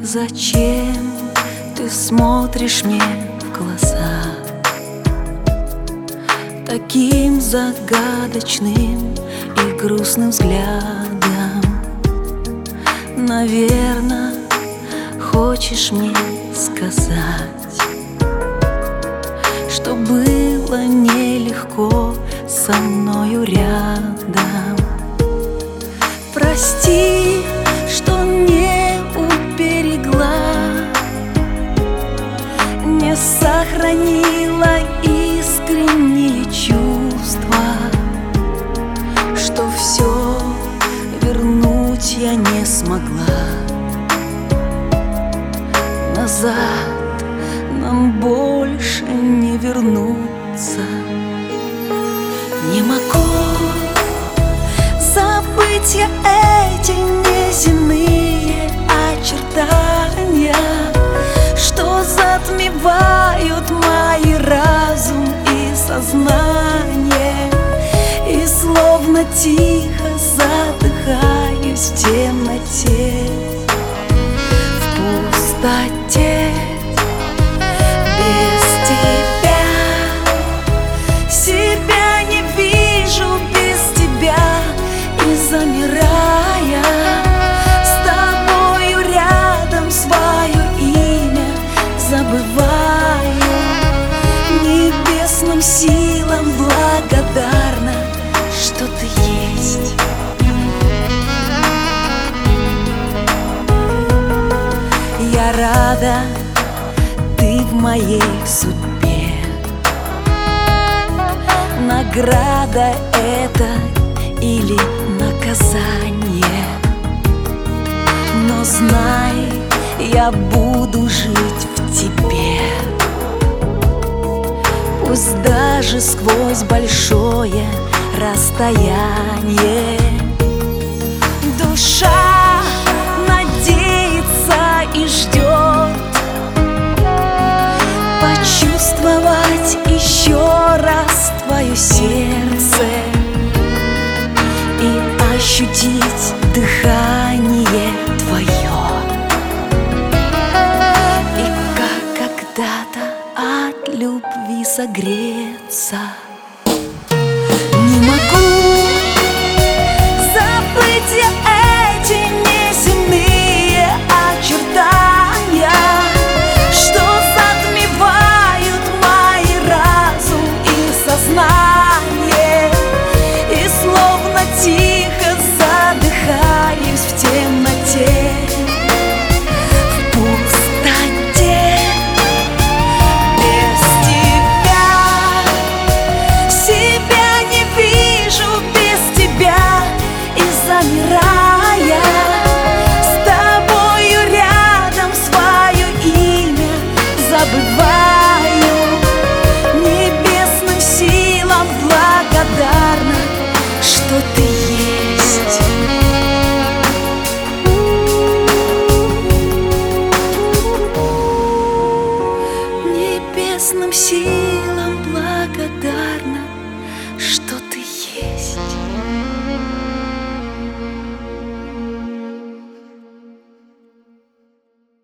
Зачем ты смотришь мне в глаза таким загадочным и грустным взглядом? Наверно, хочешь мне сказать, что было нелегко со мною рядом. Прости, что не уберегла, не сохранила искренние чувства, что все вернуть я не смогла. Назад нам больше не вернуться. Не могу забыть я эти неземные очертания, что затмевают мои разум и сознание, и словно тихо задыхаюсь в темноте, в пустоте. Без тебя себя не вижу, без тебя и замирая с тобою рядом, свое имя забываю. Небесным силам благодарна, что ты есть. Я рада, ты в моей судьбе. Награда это или наказание, но знай, я буду жить в тебе. Пусть даже сквозь большое расстояние. Душа надеется и ждет почувствовать еще раз твое сердце и ощутить дыхание твое, и как когда-то от любви согреться. Не могу забыть я эти неземные очертания, что затмевают мои разум и сознание, и словно тихо задыхаюсь в темноте, в пустоте. Без тебя себя не вижу, без тебя и замирая с тобою рядом, свое имя забываю. Небесным силам благодарна, что ты есть. Небесным силам